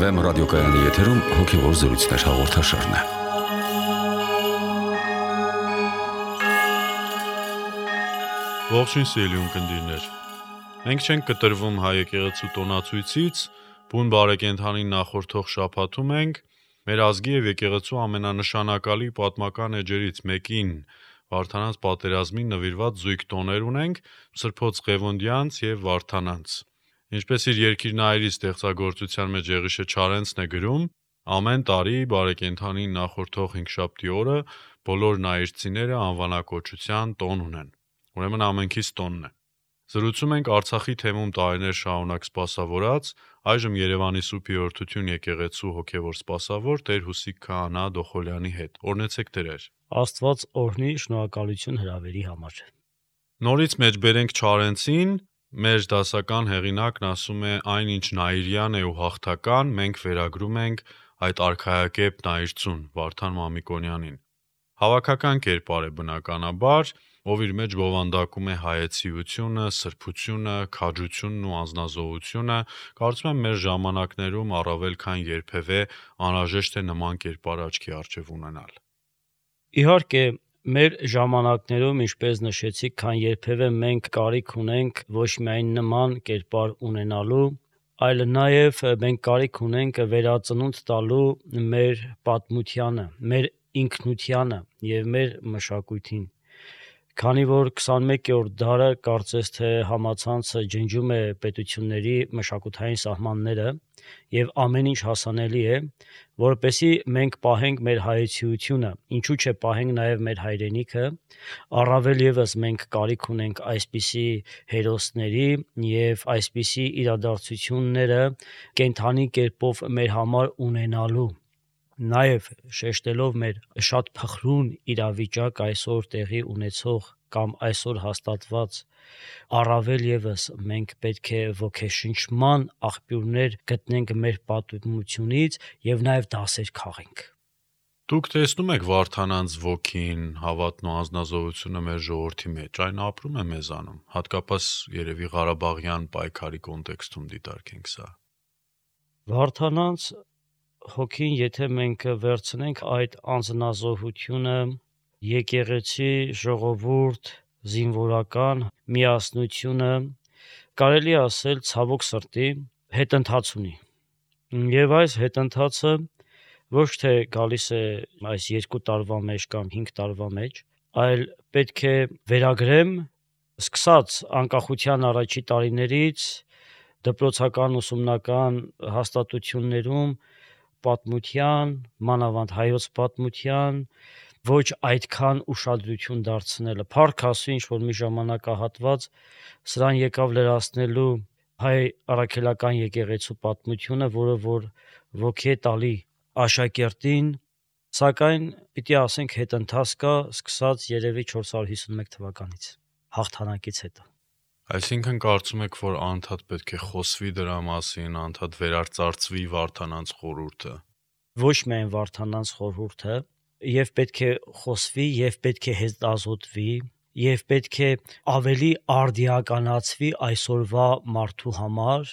FM ռադիոկայանի եթերում հոգևոր զրույցներ հաղորդաշարն է։ Ողջույն սիրելի ունկնդիրներ։ Մենք չենք կտրվում հայ եկեղեցու տոնացույցից, բուն բարեկենդանին նախորդող շաբաթում ենք մեր ազգի եւ եկեղեցու ամենանշանակալի պատմական էջերից մեկին Վարդանանց պատերազմին նվիրված զույգ տոներ ունենք Սրբոց Ղևոնդյանց եւ Վարդանանց։ Ինչպես իր երկիրնայերի ստեղծագործության մեջ Եղիշե Չարենցն է գրում, ամեն տարի բարեկենդանին նախորդող հինգշաբթի օրը բոլոր նայիրցիները անվանակոչության տոն ունեն։ Ուրեմն ամենքից տոնն է։ Զրուցում ենք Արցախի թեմում տարիներ շարունակ սպասավորած, այժմ Երևանի Սուրբ Երրորդություն եկեղեցու հոգևոր սպասավոր Տեր Հուսիկ Քահանա Դոխոլյանի հետ։ Օրհնեցեք Տերեր։ Աստված օրհնի, շնորհակալություն հրավերի համար։ Նորից մեջբերենք Չարենցին, մեր դասական հեղինակն ասում է այն ինչ նայիրյան է ու հաղթական, մենք վերագրում ենք այդ արքայակեպ նայիրցուն Վարդան Մամիկոնյանին։ Հավաքական կերպար է բնականաբար, ով իր մեջ բովանդակում է հայեցիությունը, սրբությունը, քաջությունն ու անձնազոհությունը, կարծում եմ մեր ժամանակներում առավել քան երբևէ անհրաժեշտ է նման կերպար աչքի առջև ունենալ։ Իհարկե, մեր ժամանակներում, ինչպես նշեցիք, քան երբևէ մենք կարիք ունենք ոչ միայն նման կերպար ունենալու, այլ նաև մենք կարիք ունենք վերածնունդ տալու մեր պատմությանը, մեր ինքնությանը եւ մեր մշակույթին։ Քանի որ 21-րդ դարը կարծես թե համացանց ջնջում է պետությունների մշակութային սահմանները եւ ամեն ինչ հասանելի է, որպեսզի մենք պահենք մեր հայեցիությունը, ինչու՞ չէ պահենք նաեւ մեր հայրենիքը, առավել եւս մենք կարիք ունենք այսպիսի հերոսների եւ այսպիսի իրադարձությունները կենդանի կերպով մեր համար ունենալու, նաեւ շեշտելով մեր շատ փխրուն իրավիճակ այսօր տեղի ունեցող կամ այսօր հաստատված, առավել եւս մենք պետք է ոգեշնչման աղբյուրներ գտնենք մեր պատմությունից եւ նաեւ դասեր քաղենք։ Դուք տեսնում եք Վարդանանց ոգին, հավատն ու անձնազոհությունը մեր ժողովրդի մեջ, այն ապրում է մեզանում, հատկապես երևի Ղարաբաղյան պայքարի կոնտեքստում դիտարկենք սա։ Վարդանանց հոգին, եթե մենք վերցնենք այդ անձնազոհությունը, եկեղեցի, ժողովուրդ, զինվորական միասնությունը, կարելի ասել ցավոք սրտի հետընթաց ունի։ Եվ այս հետընթացը ոչ թե գալիս է այս 2 տարվա մեջ կամ 5 տարվա մեջ, այլ պետք է վերագրեմ սկսած անկախության առաջի տարիներից դպրոցական ուսումնական հաստատություններում պատմության, մանավանդ հայոց պատմության ոչ այդքան ուշադրություն դարձնելը։ Փառք Աստծո, ինչ որ մի ժամանակահատված սրան եկավ լրացնելու հայ առաքելական եկեղեցու պատմությունը, որը որ ոգի է տալի աշակերտին, սակայն պիտի ասենք հետընթաց կա սկսած երևի 451 թվականից հաղթանակից հետո։ Այսինքն կարծում եք, որ անդադ պետք է խոսվի դրա մասին, անդադ վերարծարծվի Վարդանանց խորհուրդը։ Ոչ միայն Վարդանանց խորհուրդը, եւ պետք է խոսվի, եւ պետք է հետազոտվի, եւ պետք է ավելի արդիականացվի այսօրվա մարդու համար,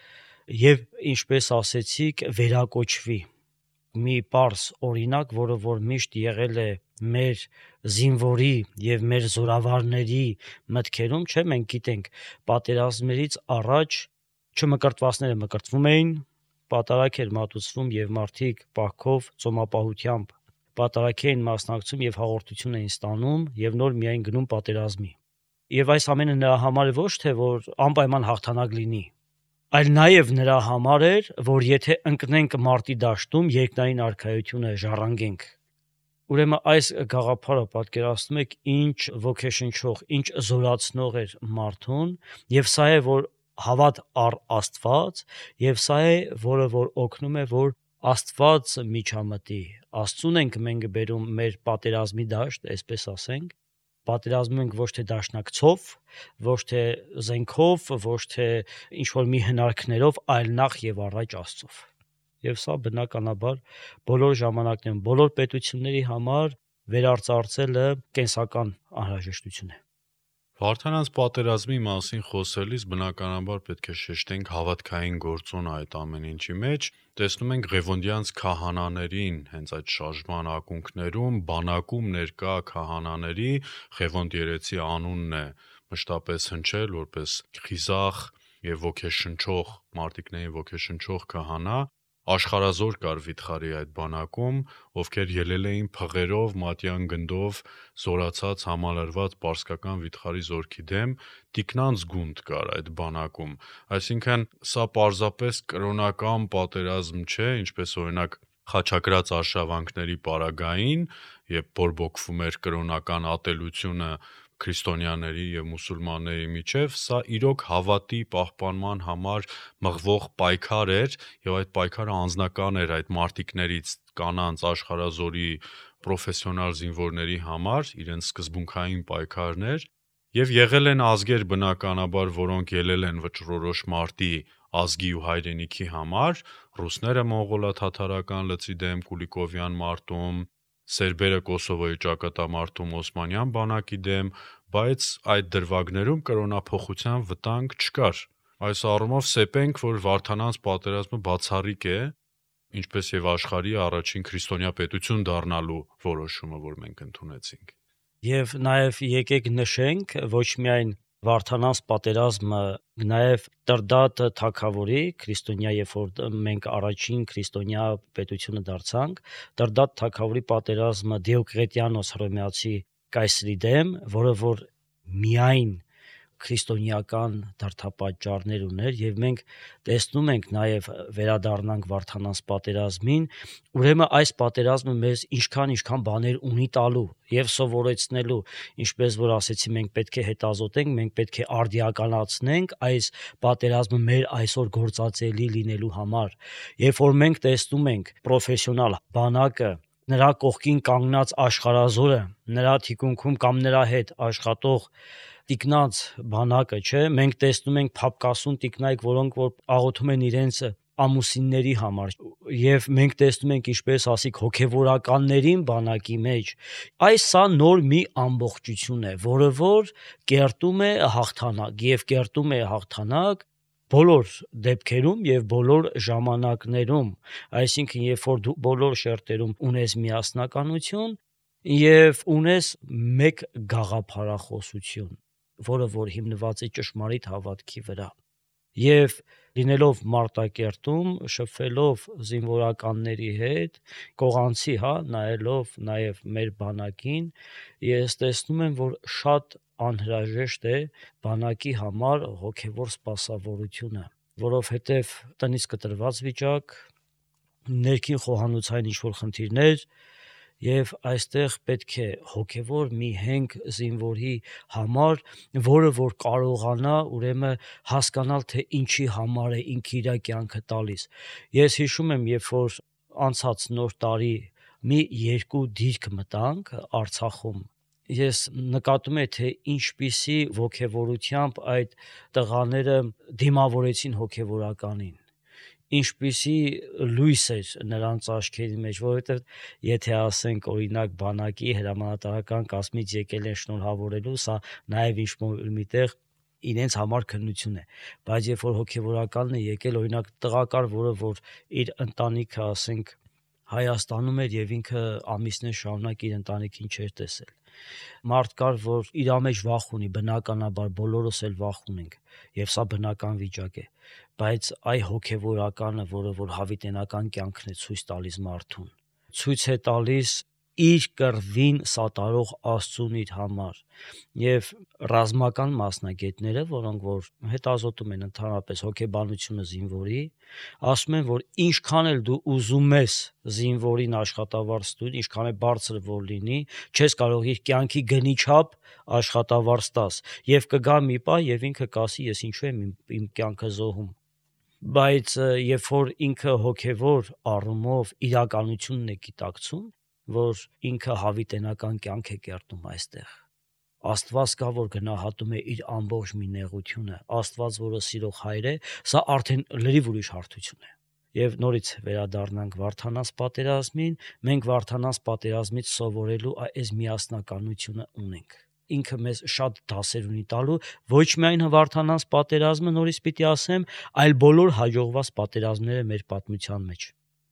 եւ ինչպես ասեցիք, վերակոչվի։ Մի պարզ օրինակ, որը որ միշտ եղել է մեր զինվորի եւ մեր զորավարների մտքերում, չէ՞, մենք գիտենք, պատերազմներից առաջ չմկրտվածները մկրտվում էին, պատարագ էր մատուցվում եւ մարդիկ պահքով, ծոմապահությամբ պատարագ էին մասնակցում եւ հաղորդություն էին ստանում եւ նոր միայն գնում պատերազմի։ Եվ այս ամենը նրա համար ոչ թե որ անպայման հաղթանակ լինի, այլ նաեւ նրա համար էր, որ եթե ընկնենք մարտի դաշտում, երկնային արքայությունը ժառանգենք։ Ուրեմն այս գաղափարը պատկերացնում եք ինչ ոգեշնչող, ինչ զորացնող էր մարդուն, եւ սա է որ հավատ առ Աստված, եւ սա է որը որ օգնում է որ Աստված միջամտի։ Աստծուն ենք մենք բերում մեր պատերազմի դաշտ, այսպես ասենք, պատերազմում ենք ոչ թե դաշնակցով, ոչ թե զենքով, ոչ թե ինչ որ մի հնարքներով, այլ նախ եւ առաջ Աստծով։ Եվ սա բնականաբար բոլոր ժամանակներում, բոլոր պետությունների համար վերարծարծելը կենսական անհրաժեշտություն է։ Վարդանանց պատերազմի մասին խոսելիս բնականաբար պետք է շեշտենք հավատքային գործոնը այդ ամեն ինչի մեջ։ Տեսնում ենք Ղևոնդյանց քահանաներին, հենց այդ շարժման ակունքներում բանակում ներկա քահանաների Ղևոնդ երեցի անունն է մշտապես հնչել որպես խիզախ եւ ոգեշնչող մարտիկներին ոգեշնչող քահանա։ Աշխարազոր կար վիթխարի այդ բանակում, ովքեր ելել էին փղերով, մատյան գնդով զորացած համալրված պարսկական վիթխարի զորքի դեմ, տիկնանց գունդ կար այդ բանակում։ Այսինքն սա պարզապես կրոնական պատերազմ չէ, ինչպես օրինակ խաչակրաց արշավանքների պարագային, երբ բորբոքվում էր կրոնական ատելությունը քրիստոնյաների եւ մուսուլմանների միջև, սա իրոք հավատի պահպանման համար մղվող պայքար էր եւ այդ պայքարը անձնական էր այդ մարտիկներից կանանց աշխարազորի պրոֆեսիոնալ զինվորների համար, իրենց սկզբունքային պայքարներ եւ եղել են ազգեր բնականաբար, որոնք ելել են վճռորոշ մարտի ազգի ու հայրենիքի համար, ռուսները մոնղոլա-թաթարական լծի դեմ Կուլիկովյան մարտում, սերբերը Կոսովոյի ճակատամարտում Օսմանյան բանակի դեմ, բայց այդ դրվագներում կրոնափոխության վտանգ չկար։ Այս առումով սեպենք, որ Վարդանանց պատերազմը բացառիկ է, ինչպես եւ աշխարհի առաջին քրիստոնյա պետություն դառնալու որոշումը, որ մենք ընդունեցինք։ Եվ նաև եկեք նշենք ոչ միայն Վարդանանց պատերազմը, նաև Տրդատ թագավորի քրիստոնյա, երբ որ մենք առաջին քրիստոնյա պետությունը դարձանք, Տրդատ թագավորի պատերազմը Դիոկլետիանոս հռոմեացի կայսրի դեմ, որը որ միայն քրիստոնեական դարդապատճառներ ուներ եւ մենք տեսնում ենք նաեւ վերադառնանք Վարդանանց պատերազմին, ուրեմն այս պատերազմը մեզ ինչքան բաներ ունի տալու եւ սովորեցնելու, ինչպես որ ասեցի, մենք պետք է հետազոտենք, մենք պետք է արդիականացնենք այս պատերազմը մեր այսօր գործածելի լինելու համար։ Երբ որ մենք տեսնում ենք պրոֆեսիոնալ բանակը, նրա կողքին կանգնած աշխարազորը, նրա թիկունքում կամ նրա հետ աշխատող տիկնանց բանակը, չէ, մենք տեսնում ենք փապկասուն տիկնայք, որոնք որ աղոթում են իրենց ամուսինների համար, եւ մենք տեսնում ենք ինչպես ասիկ հոգեվորականներին բանակի մեջ, այս սա նոր մի ամբողջություն է, որը որ կերտում է հաղթանակ եւ կերտում է հաղթանակ բոլոր դեպքերում եւ բոլոր ժամանակներում, այսինքն երբ որ դու բոլոր շերտերում ունես միասնականություն եւ ունես մեկ գաղափարախոսություն, որը որ հիմնված է ճշմարիտ հավատքի վրա։ Եվ լինելով Մարտակերտում, շփվելով զինվորականների հետ, կողանցի, նայելով նաև մեր բանակին, ես տեսնում եմ, որ շատ անհրաժեշտ է բանակի համար հոգևոր սպասավորությունը, որովհետև տնից կտրված վիճակ, ներքին խոհանոցային ինչ-որ խնդիրներ, եւ այստեղ պետք է հոգևոր մի հենք զինվորի համար, որը որ կարողանա ուրեմն հասկանալ, թե ինչի համար է ինքը իր կյանքը տալիս։ Ես հիշում եմ, երբ որ անցած նոր տարի մի 2 դիրք մտանք Արցախում, ես նկատում եմ, թե ինչպիսի ոգևորությամբ այդ տղաները դիմավորեցին հոգևորականին, ինչպիսի լույս էր նրանց աչքերի մեջ, որովհետև եթե ասենք օրինակ բանակի հրամանատարական կազմից եկել են շնորհավորելու, սա նաև ինչ-որ միտեղ իրենց համար քննություն է, բայց երբ որ հոգևորականն է եկել, օրինակ տղա կար, որը որ իր ընտանիքը, ասենք, Հայաստանում էր եւ ինքը ամիսներ շարունակ իր ընտանիքին չէր տեսել։ Մարդ կար, որ իր մեջ վախ ունի, բնականաբար բոլորս էլ վախ ունենք, եւ սա բնական վիճակ է, բայց այ հոգևորականը, որը որ հավիտենական կյանքն է ցույց տալիս մարդուն, ցույց է տալիս իր կռվին սատարող Աստծուն իր համար, եւ ռազմական մասնագետները, որոնք որ հետազոտում են ընդհանրապես հոգեբանությունը զինվորի, ասում են, որ ինչքան էլ դու ուզում ես զինվորին աշխատավարձ տուր, ինչքան է բարձր որ լինի, չես կարող իր կյանքի գնի չափ աշխատավարձ տաս, եւ կգա մի պահ եւ ինքը կասի, ես ինչու եմ իմ կյանքը զոհում, բայց երբ որ ինքը հոգևոր առումով իրականությունն է գիտակցում, որ ինքը հավիտենական կյանք է կերտում այստեղ, Աստված կա, որ գնահատում է իր ամբողջ մի նեղությունը, Աստված, որը սիրող հայր է, սա արդեն լրիվ ուրիշ հարթություն է։ Եվ նորից վերադառնանք Վարդանանց պատերազմին, մենք Վարդանանց պատերազմից սովորելու այս միասնականությունը ունենք։ ինքը մեզ շատ դասեր ունի տալու, ոչ միայն Հվարդանանց պատերազմը նորից պիտի ասեմ, այլ բոլոր հաջողված պատերազմները մեր պատմության մեջ։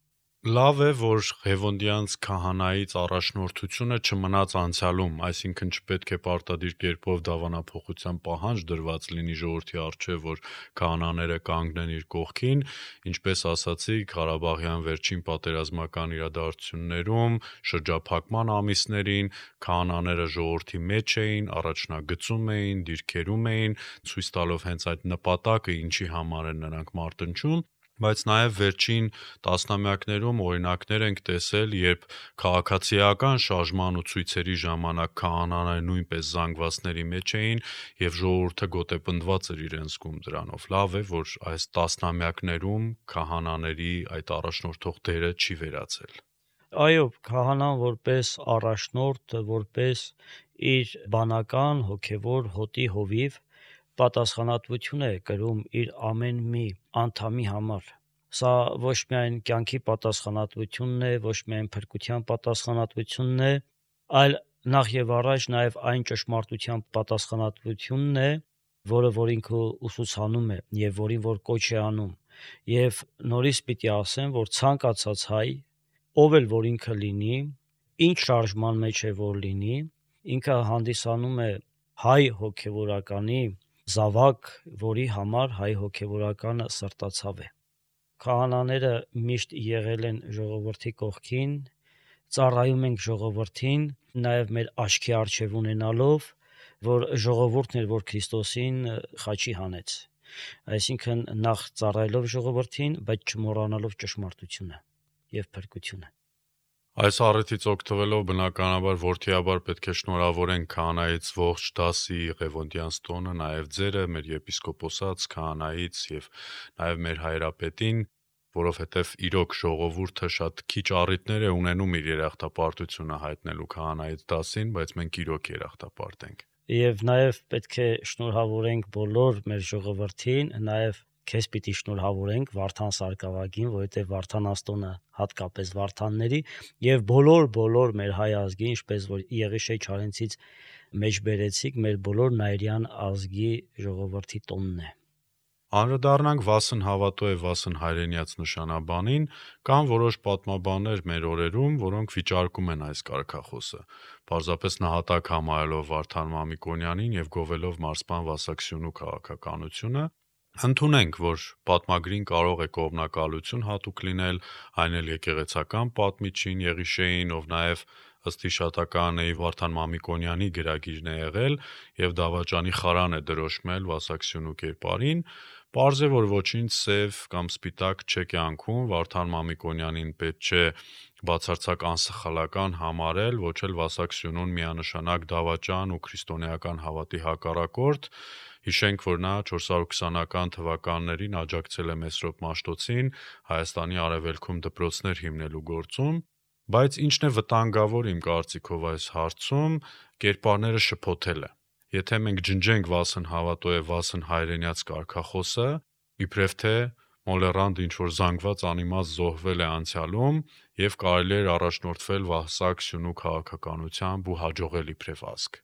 Լավ է, որ Ղևոնդյանց քահանայից առաջնորդությունը չմնաց անցյալում, այսինքն չպետք է պարտադիր կերպով դավանափոխության պահանջ դրված լինի ժողովրդի առջև, որ քահանաները կանգնեն իր կողքին, ինչպես ասացիք, Ղարաբաղյան վերջին պատերազմական իրադարձություններում, շրջափակման ամիսներին քահանաները ժողովրդի մեջ էին, առաջնագծում էին, դիրքերում էին, ցույց տալով հենց այդ նպատակը, ինչի համար են նրանք մարտնչում, բայց նաև վերջին տասնամյակներում օրինակներ ենք տեսել, երբ քաղաքացիական շարժման ու ցույցերի ժամանակ քահանաները նույնպես զանգվածների մեջ էին եւ ժողովուրդը գոտեպնդված էր իրեն զգում դրանով։ Լավ է, որ այս տասնամյակներում քահանաների այդ առաջնորդող դերը չի վերացել։ Այո, քահանան որպես առաջնորդ, որպես իր բանական հոգևոր հոտի հովիվ պատասխանատվություն է կրում իր ամեն մի անդամի համար։ Սա ոչ միայն կյանքի պատասխանատվությունն է, ոչ միայն փրկության պատասխանատվությունն է, այլ նախ եւ առաջ նաև այն ճշմարտության պատասխանատվությունն է, որ ինքը ուսուցանում է եւ որին որ կոչ է անում։ Եվ նորից պիտի ասեմ, որ ցանկացած հայ, ով էլ որ ինքը լինի, ինչ շարժման մեջ է որ լինի, ինքը հանդիսանում է հայ հոգևորականի զավակ, որի համար հայ հոգևորականը սրտացավ է։ Քահանաները միշտ եղել են ժողովրդի կողքին, ծառայում ենք ժողովրդին, նաև մեր աչքի առջև ունենալով, որ ժողովուրդն էր, որ Քրիստոսին խաչի հանեց։ Այսինքն նախ ծառայելով ժողովրդին, բայց չմոռանալով ճշմարտությունը եւ փրկությունը։ Այս առիթից օգտվելով բնականաբար որդիաբար պետք է շնորհավորենք քահանայից ողջ դասի Ղևոնդյանց տոնը, նաև ձերը, մեր եպիսկոպոսած քահանայից եւ նաև մեր հայրապետին, որովհետեւ իրոք ժողովուրդը շատ քիչ առիթներ է ունենում իր երախտապարտությունը հայտնելու քահանայից դասին, բայց մենք իրոք երախտապարտ ենք։ Եվ նաև պետք է շնորհավորենք բոլոր մեր ժողովրդին, նաև քեզ պիտի շնորհավորենք Վարդան Սարգսակին, որովհետև Վարդան Աստոնը հատկապես Վարդանների եւ բոլոր մեր հայ ազգի, ինչպես որ Եղիշե Չարենցից մեջ բերեցիք, մեր բոլոր նայրյան ազգի ժողովրդի տոնն է։ Անդրադառնանք Վասն Հավատո է Վասն Հայրենյաց նշանաբանին, կան որոշ պատմաբաններ մեր օրերում, որոնք վիճարկում են այս կարգախոսը, պարզապես նահատակ համարելով Վարդան Մամիկոնյանին եւ գովելով մարզպան Վասակսյունու քաղաքականությունը։ Ընդունենք, որ պատմագրին կարող է կողմնակալություն հատուկ լինել, այն էլ եկեղեցական պատմիչին Եղիշեին, ով նաև ըստ հիշատականի Վարդան Մամիկոնյանի գրագիրն է եղել եւ դավաճանի խարան է դրոշմել Վասակսյունու կերպարին, պարզ է, որ ոչինչ սև կամ սպիտակ չէ կյանքում, Վարդան Մամիկոնյանին պետք չէ բացարձակ անսխալական համարել, ոչ էլ Վասակսյունուն միանշանակ դավաճան ու քրիստոնեական հավատի հակառակորդ։ Հիշենք, որ նա 420-ական թվականներին աջակցել է Մեսրոպ Մաշտոցին Հայաստանի արևելքում դպրոցներ հիմնելու գործում, բայց ինչն է վտանգավոր իմ կարծիքով այս հարցում, կերպարները շփոթելը։ Եթե մենք ջնջենք Վասն Հավատո է Վասն Հայրենյաց կարգախոսը, իբրև թե մոլեռանդ ինչ-որ զանգված անիմաց զոհվել է անցյալում եւ կարելի էր առաջնորդվել Վասակսյունու քաղաքականությամբ ու հաջողել իբրև ազգ։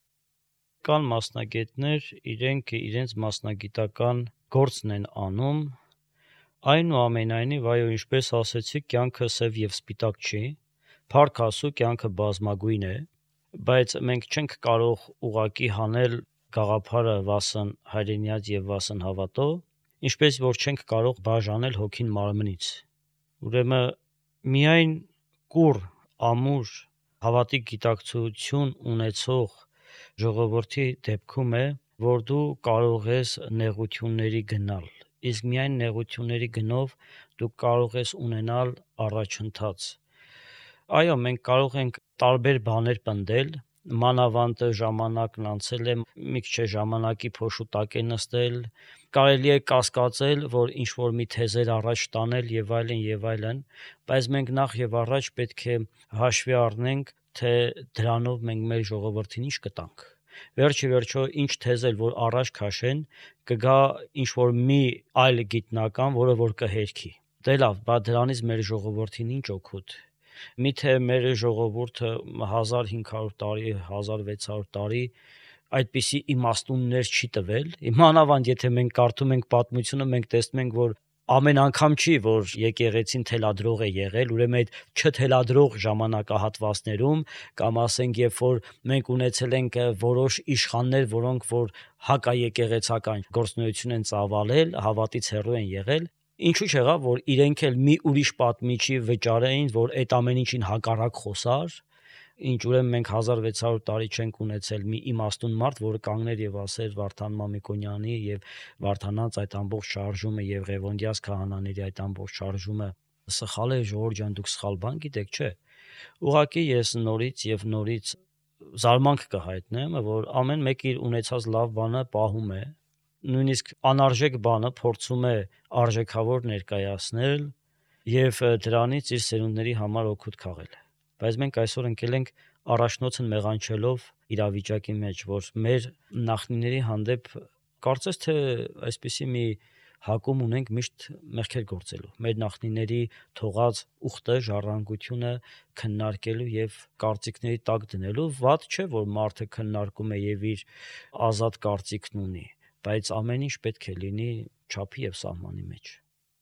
Կան մասնագետներ, իրենց մասնագիտական գործն են անում, այնուամենայնիվ, այո, ինչպես ասեցիք, կյանքը սև եւ սպիտակ չի, փառք Աստծո, կյանքը բազմագույն է, բայց մենք չենք կարող ուղակի հանել գաղափարը Վասն Հայրենյաց եւ Վասն Հավատո, ինչպես որ չենք կարող բաժանել հոգին մարմնից։ Ուրեմն միայն կուր, ամուր, հավատի գիտակցություն ունեցող ժողովրդի դեպքում է, որ դու կարող ես նեղությունների գնալ, իսկ միայն նեղությունների գնով դու կարող ես ունենալ առաջընթաց։ Այո, մենք կարող ենք տարբեր բաներ պնդել, մանավանդ ժամանակն անցել է, մի քիչ ժամանակի փոշու տակ է նստել, կարելի է կասկածել, որ ինչ որ մի թեզեր առաջ տանել եւ այլն, բայց մենք նախ եւ առաջ պետք է հաշվի առնենք, թե դրանով մենք մեր ժողովրդին ինչ կտանք։ Վերջիվերջո ինչ թեզել որ առաջ քաշեն, կգա ինչ որ մի այլ գիտնական, որը որ կհերքի։ Դե լավ, բայց դրանից մեր ժողովրդին ինչ օգուտ։ Միթե մեր ժողովուրդը 1500 տարի, 1600 տարի այդպիսի իմաստուններ չի տվել։ Մանավանդ եթե մենք կարդում ենք պատմությունը, մենք տեսնում ենք, որ ամեն անգամ չի, որ եկեղեցին թելադրող է եղել, ուրեմն այդ չթելադրող ժամանակահատվածներում կամ ասենք, երբ որ մենք ունեցել ենք որոշ իշխաններ, որոնք որ հակաեկեղեցական գործունեություն են ծավալել, հավատից հեռու են եղել, ինչու՞ չեղավ, որ իրենք էլ մի ուրիշ պատմիչի վճարեին, որ այդ ամեն ինչին հակառակ խոսար, ինչ ուրեմն մենք 1600 տարի չենք ունեցել մի իմաստուն մարդ, որը կանգներ եւ ասեր Վարդան Մամիկոնյանի եւ Վարդանանց այդ ամբողջ շարժումը եւ Ղևոնդյաց քահանաների այդ ամբողջ շարժումը սխալ է, ժողովուրդ ջան, դուք սխալ բան գիտեք, չէ։ Ուղղակի ես նորից եւ նորից զարմանք կհայտնեմ, որ ամեն մեկ իր ունեցած լավ բանը պահում է, նույնիսկ անարժեք բանը փորձում է արժեքավոր ներկայացնել եւ դրանից իր սերունդների համար օգուտ քաղել։ Բայց մենք այսօր ընկել ենք առաջնոցն մեղանչելով իրավիճակի մեջ, որ մեր նախնիների հանդեպ կարծես թե այսպիսի մի հակում ունենք միշտ մեղքեր գործելու, մեր նախնիների թողած ուխտը, ժառանգությունը քննարկելու եւ կարծիքների տակ դնելու։ Վատ չէ, որ մարդը քննարկում է եւ իր ազատ կարծիքն ունի, բայց ամեն ինչ պետք է լինի չափի եւ սահմանի մեջ։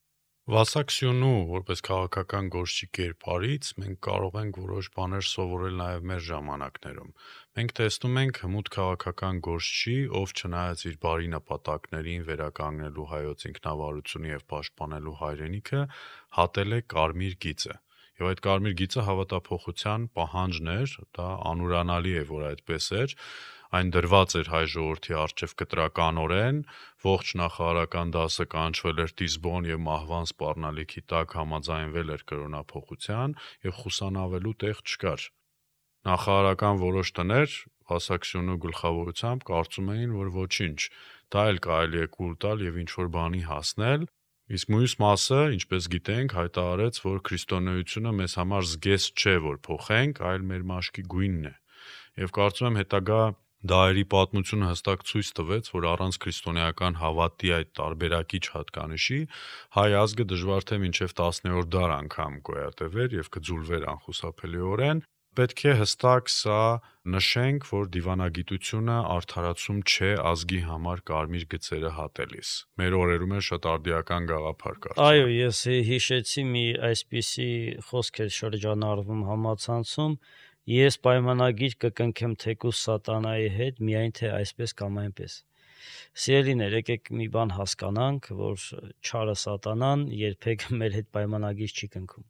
Վասակսյոնու որպես քաղաքական գործչի կերպարից մենք կարող ենք որոշ բաներ սովորել նաև մեր ժամանակներում։ Մենք տեսնում ենք հմուտ քաղաքական գործչի, ով չնայած իր բարի նպատակներին վերականգնելու հայոց ինքնավարությունը եւ պաշտպանելու հայրենիքը, հատել է կարմիր գիծը։ Եվ այդ կարմիր գիծը հավատափոխության պահանջն էր, դա անուրանալի է, որ այդպես էր, այն դրված էր հայ ժողովրդի առջև կտրականորեն, ողջ նախարարական դասը կանչվել էր Տիզբոն եւ մահվան սպառնալիքի տակ համաձայնվել էր կրոնափոխության եւ խուսանավելու տեղ չկար։ Նախարարական որոշ տներ Վասակսյոնու գլխավորությամբ կարծում էին, որ ոչինչ, դա էլ կարելի է կուլ տալ եւ ինչ որ բանի հասնել, իսկ մյուս մասը, ինչպես գիտենք, հայտարարեց, որ քրիստոնեությունը մեզ համար զգեստ չէ, որ փոխենք, այլ մեր մաշկի գույնն է։ Եվ կարծում եմ հետագա դարերի պատմությունը հստակ ցույց տվեց, որ առանց քրիստոնեական հավատի այդ տարբերակիչ հատկանիշի հայ ազգը դժվար թե մինչև 10-րդ դար անգամ գոյատևեր եւ կձուլվեր անխուսափելիորեն։ Պետք է հստակ սա նշենք, որ դիվանագիտությունը արդարացում չէ ազգի համար կարմիր գծերը հատելիս։ Մեր օրերում է շատ արդիական գաղափար կար։ Այո, ես հիշեցի մի այսպիսի խոսք էր շրջանառվում համացանցում. ես պայմանագիր կկնքեմ թեկուզ սատանայի հետ, միայն թե այսպես կամ այնպես։ Սիրելիներ, եկեք մի բան հասկանանք, որ չարը սատանան երբեք մեր հետ պայմանագիր չի կնքում։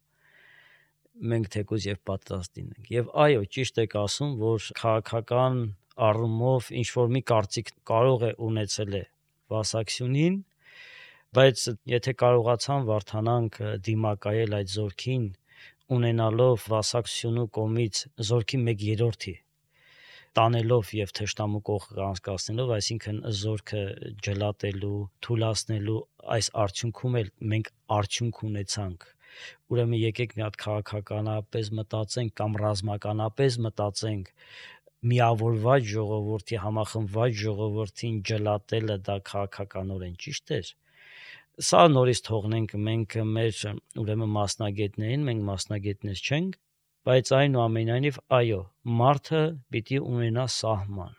Մենք թեկուզ եւ պատրաստ ենք։ Եվ այո, ճիշտ եք ասում, որ քաղաքական առումով ինչ որ մի կարծիք կարող է ունեցել է Վասակսյունին, բայց եթե կարողացան Վարդանանք դիմակայել այդ զորքին, ունենալով Վասակսյունու կողմից զորքի 1/3-ի, տանելով եւ թշնամու կողքը անցկացնելով, այսինքն զորքը ջլատելու, թուլացնելու այս արդյունքում էլ մենք արդյունք ունեցանք։ Ուրեմն եկեք մի հատ քաղաքականապես մտածենք կամ ռազմականապես մտածենք, միավորված ժողովրդի, համախմբված ժողովրդին ջլատելը դա քաղաքականորեն ճիշտ էր։ Սա նորից թողնենք մենք մեր ուրեմն մասնագետներին, մենք մասնագետներ չենք, բայց այնուամենայնիվ այո, մարդը պիտի ունենա սահման։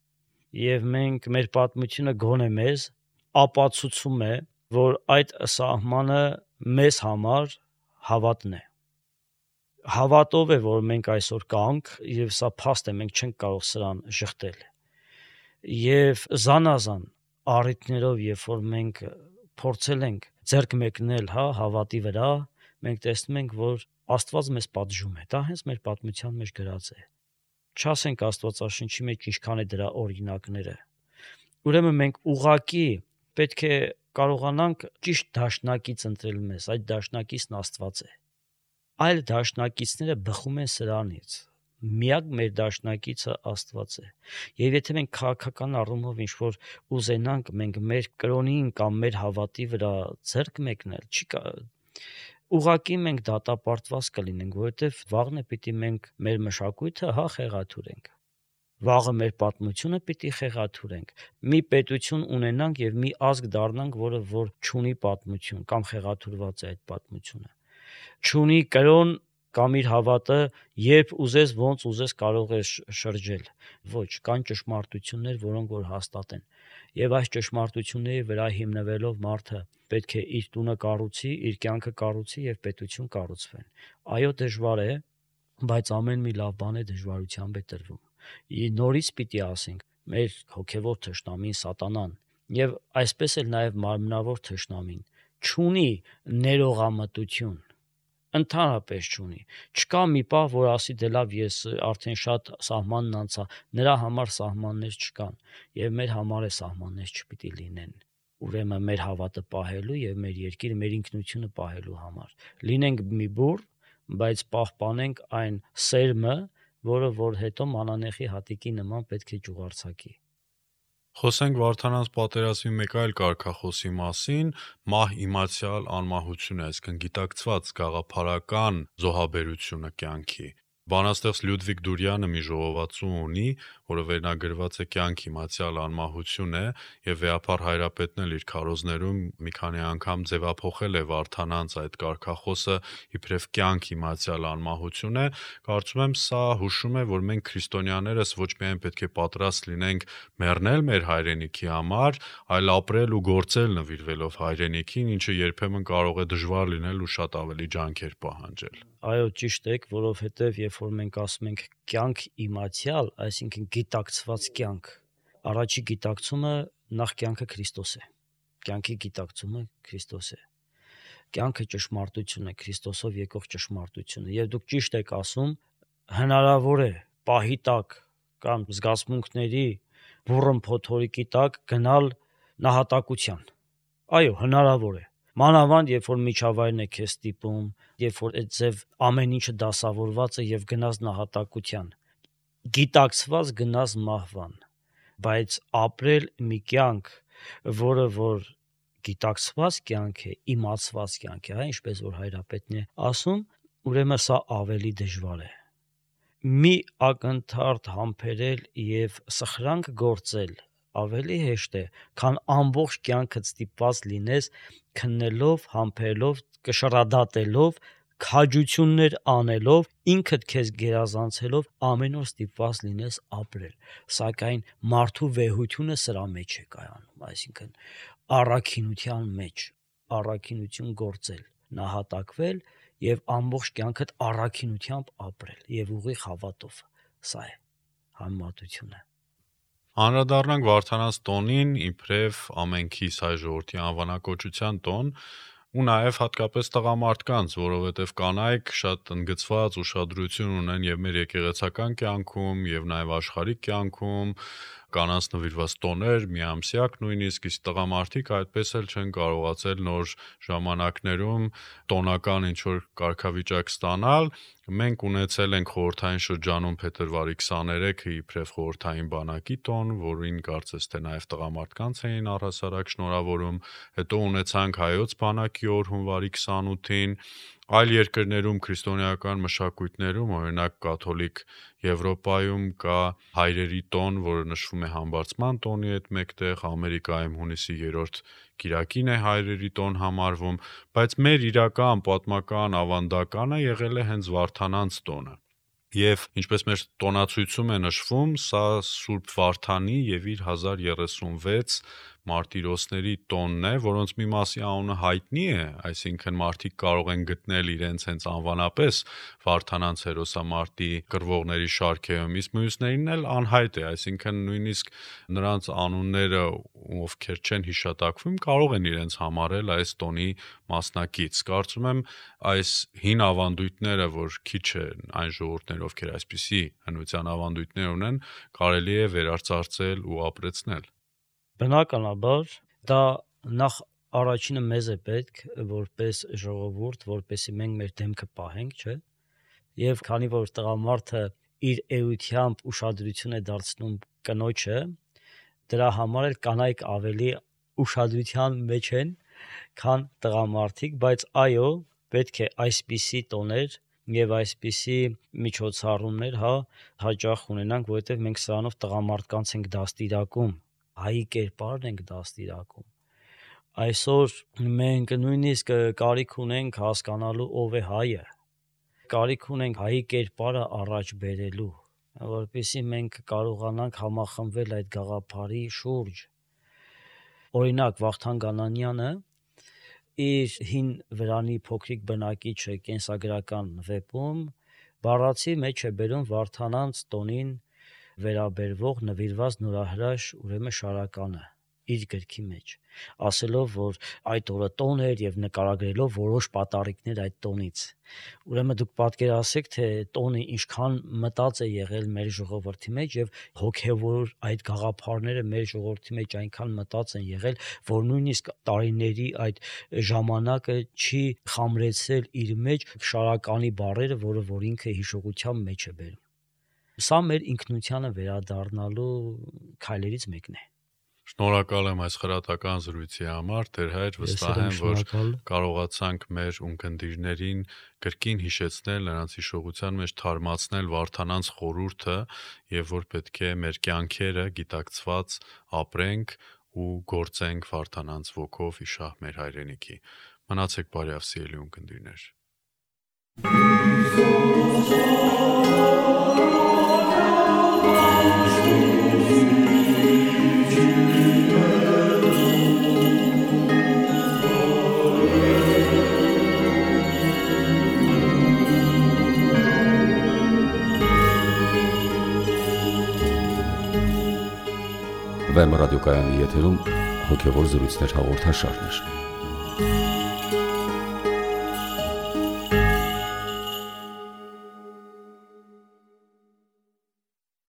Եվ մենք մեր պատմությունը գոնե մեզ ապացուցում է, որ այդ սահմանը մեզ համար հավատն է։ Հավատով է, որ մենք այսօր կանք, եւ սա փաստ է, մենք չենք կարող սրան շղթել։ Եվ զանազան առիթներով, երբ որ մենք փորձել ենք ձեռք մեկնել, հավատի վրա, մենք տեսնում ենք, որ Աստված մեզ պատժում է։ Դա հենց մեր պատմության մեջ գրած է։ Չասենք Աստվածաշնչի մեջ ինչքան է դրա օրինակները։ Ուրեմն մենք ուղակի պետք է կարողանանք ճիշտ դաշնակից ընտրել մեզ, այդ դաշնակիցն Աստված է։ Այլ դաշնակիցները բխում են սրանից։ Միակ մեր դաշնակիցը Աստված է։ Եվ եթե մենք քաղաքական առումով ինչ-որ ուզենանք մենք մեր կրոնին կամ մեր հավատի վրա ձեռք մեկնել, չի կա։ Ուղղակի մենք դատապարտված կլինենք, որովհետև վաղն է պիտի մենք մեր մշակույթը խեղաթուրենք։ Վաղը մեր պատմությունը պիտի խեղաթուրենք։ Մի պետություն ունենանք եւ մի ազգ դառնանք, որը որ չունի պատմություն կամ խեղաթուրված է այդ պատմությունը։ Չունի կրոն կամ իր հավատը երբ ուզես, ոնց ուզես կարող է շրջել։ Ոչ, կան ճշմարտություններ, որոնք որ հաստատ են։ Եվ այս ճշմարտությունների վրա հիմնվելով մարդը պետք է իր տունը կառուցի, իր կյանքը կառուցի եւ պետություն կառուցվեն։ Այո, դժվար է, բայց ամեն մի լավ բան է դժվարությամբ է տրվում։ Նորից պիտի ասենք, մեր հոգևոր թշնամին սատանան եւ այսպես էլ նաեւ մարմնավոր թշնամին չունի ներողամտություն, ընդհանրապես չունի։ Չկա մի պահ, որ ասի դե լավ, ես արդեն շատ սահմանն անցա, նրա համար սահմաններ չկան եւ մեր համար է սահմաններ չպիտի լինեն։ Ուրեմն մեր հավատը պահելու եւ մեր երկիրը, մեր ինքնությունը պահելու համար լինենք մի բուռ, բայց պահպանենք այն սերմը, որը որ հետո մանանեխի հատիկի նման պետք է ճուղարցակի։ Խոսենք Վարդանանց պատերազմի մեկ այլ կարգախոսի մասին՝ մահ իմացիալ անմահությունը, այսինքն գիտակցված գաղափարական զոհաբերությունը կյանքի։ Բանաստեղծ Լյուդվիգ Դուրյանը մի ժողովածու ունի, որը վերնագրված է «Կյանք իմացիալ անմահություն» է, եւ Վեհափառ Հայրապետն էլ իր քարոզներում մի քանի անգամ ձևափոխել է Վարդանանց այդ կարգախոսը իբրև կյանք իմացիալ անմահություն է։ Կարծում եմ սա հուշում է, որ մենք քրիստոնյաներս ոչ միայն պետք է պատրաստ լինենք մեռնել մեր հայրենիքի համար, այլ ապրել ու գործել նվիրվելով հայրենիքին, ինչը երբեմն կարող է դժվար լինել ու շատ ավելի ջանքեր պահանջել։ Այո, ճիշտ եք, որովհետև երբ որ մենք ասում ենք կյանք իմացիալ, այսինքն գիտակցված կյանք, առաջի գիտակցումը նախ կյանքը Քրիստոս է։ Կյանքի գիտակցումը Քրիստոս է։ Կյանքը ճշմարտություն է, Քրիստոսով եկող ճշմարտությունը։ Եվ դուք ճիշտ եք ասում, հնարավոր է պահի տակ կամ զգացմունքների բուռն փոթորիկի տակ գնալ նահատակության։ Այո, հնարավոր է։ Մանավանդ երբ որ միջավայրն է քեզ ստիպում, երբ որ այդ ձև ամեն ինչը դասավորված է եւ գնաց նահատակության, գիտակցված գնաց մահվան, բայց ապրել մի կյանք, որը որ գիտակցված կյանք է, իմացված կյանք է, ինչպես որ Հայրապետն է ասում, ուրեմն սա ավելի դժվար է։ Մի ակնթարթ համբերել եւ սխրանք գործել ավելի հեշտ է, քան ամբողջ կյանքը ստիպված լինես քննելով, համբերելով, կշռադատելով, քաջություններ անելով, ինքդ քեզ գերազանցելով ամեն օր ստիպված լինես ապրել։ Սակայն մարդու վեհությունը սրա մեջ է կայանում, այսինքն առաքինության մեջ, առաքինություն գործել, նահատակվել եւ ամբողջ կյանքդ առաքինությամբ ապրել եւ ուղիղ հավատով։ Սա է համեմատությունը։ Անդրադառնանք Վարդանանց տոնին, իբրև ամենքիս հայ ժողովրդի անվանակոչության տոն, ու նաև հատկապես տղամարդկանց, որովհետև կանայք շատ ընդգծված ուշադրություն ունեն եւ մեր եկեղեցական կյանքում, եւ նաև աշխարհիկ կյանքում, կանանց նվիրված տոներ, միամսյակ նույնիսկ, իսկ տղամարդիկ այդպես էլ չեն կարողացել նոր ժամանակներում տոնական ինչ-որ կարգավիճակ ստանալ։ Մենք ունեցել ենք խորհրդային շրջանում փետրվարի 23-ը իբրև խորհրդային բանակի տոն, որին կարծես թե նաև տղամարդկանց էին առհասարակ շնորհավորում, հետո ունեցանք հայոց բանակի օր հունվարի 28-ին, այլ երկրներում քրիստոնեական մշակույթներում, օրինակ կաթոլիկ Եվրոպայում կա հայրերի տոն, որը նշվում է համբարձման տոնի հետ մեկտեղ, Ամերիկայում հունիսի 3-րդ կիրակին է հայրերի տոն համարվում, բայց մեր իրական պատմական ավանդականը եղել է հենց Վարդանանց տոնը։ Եվ ինչպես մեր տոնացույցում է նշվում, սա Սուրբ Վարդանի եւ իր 1036 մարտիրոսների տոնն է, որոնց մի մասի անունը հայտնի է, այսինքն մարդիկ կարող են գտնել իրենց հենց անվանապես Վարդանանց հերոսամարտի կռվողների շարքերում, իսկ մյուսներին էլ անհայտ է, այսինքն նույնիսկ նրանց անունները, ովքեր չեն հիշատակվում, կարող են իրենց համարել այս տոնի մասնակից։ Կարծում եմ այս հին ավանդույթները, որ քիչ են այն ժողովուրդներ, ովքեր այսպիսի հնության ավանդույթներ ունեն, կարելի է վերարծարծել ու ապրեցնել։ Բնականաբար դա նախ առաջինը մեզ է պետք որպես ժողովուրդ, որպեսզի մենք մեր դեմքը պահենք, չէ՞։ Եվ քանի որ տղամարդը իր էությամբ ուշադրություն է դարձնում կնոջը, դրա համար էլ կանայք ավելի ուշադրության մեջ են, քան տղամարդիկ, բայց այո, պետք է այսպիսի տոներ եւ այսպիսի միջոցառումներ, հաճախ ունենանք, որովհետեւ մենք սրանով տղամարդկանց ենք դաստիարակում, հայի կերպարն ենք դաստիարակում։ Այսօր մենք նույնիսկ կարիք ունենք հասկանալու ով է հայը, կարիք ունենք հայի կերպարը առաջ բերելու, որպեսզի մենք կարողանանք համախմբվել այդ գաղափարի շուրջ։ Օրինակ Վախթանգ Գանանյանը իր հին վրանի փոքրիկ բնակիչը կենսագրական վեպում բառացի մեջ է բերում Վարդանանց տոնին վերաբերվող նվիրված նորահրաշ ուրեմն շարականը իր գրքի մեջ, ասելով, որ այդ օրը տոն էր եւ նկարագրելով որոշ պատառիկներ այդ տոնից։ Ուրեմն դուք պատկերացրեք, թե տոնը ինչքան մտած է եղել մեր ժողովրդի մեջ եւ հոգեվոր այդ գաղափարները մեր ժողովրդի մեջ այնքան մտած են եղել, որ նույնիսկ տարիների այդ ժամանակը չի խամրեցրել իր մեջ շարականի բառերը, որ ինքը հիշողության մեջ է բերում։ Սա մեր ինքնությանը վերադառնալու քայլերից մեկն է։ Շնորհակալ եմ այս խրատական զրույցի համար, Տեր հայր, վստահ եմ, որ կարողացանք մեր ունկնդիրներին կրկին հիշեցնել, նրանց հիշողության մեջ թարմացնել Վարդանանց խորհուրդը եւ որ պետք է մեր կյանքերը գիտակցված ապրենք ու գործենք Վարդանանց ոգով իշահ մեր հայրենիքի։ Մնացեք բարյավ սիրելի ունկնդիրներ։ Վեմ ռադիոկայանի եթերում հոգևոր զրույցներ հաղորդաշարներ։